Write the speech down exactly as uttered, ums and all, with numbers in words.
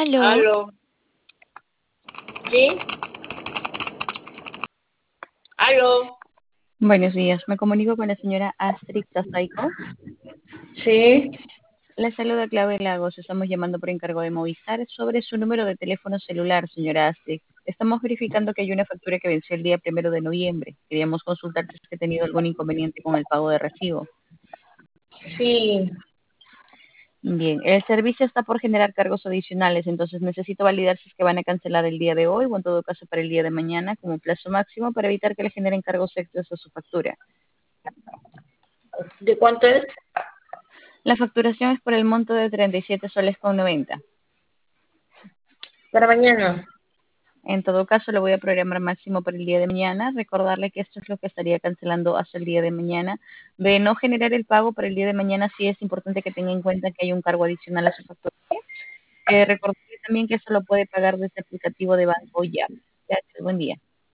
Aló, Aló, ¿sí? Aló, buenos días. Me comunico con la señora Astrid Tasaico. sí. La saluda Claudia Lagos. Estamos llamando por encargo de Movistar sobre su número de teléfono celular, señora Astrid. Estamos verificando que hay una factura que venció el día primero de noviembre. Queríamos consultar si es que ha tenido algún inconveniente con el pago de recibo. Sí, Bien, el servicio está por generar cargos adicionales, entonces necesito validar si es que van a cancelar el día de hoy o en todo caso para el día de mañana como plazo máximo para evitar que le generen cargos extras a su factura. ¿de cuánto es? La facturación es por el monto de treinta y siete soles con noventa. Para mañana. En todo caso, lo voy a programar máximo para el día de mañana. Recordarle que esto es lo que estaría cancelando hasta el día de mañana. De no generar el pago para el día de mañana, sí es importante que tenga en cuenta que hay un cargo adicional a su factura. Eh, recordarle también que eso lo puede pagar desde el aplicativo de Banco Ya. Gracias, buen día.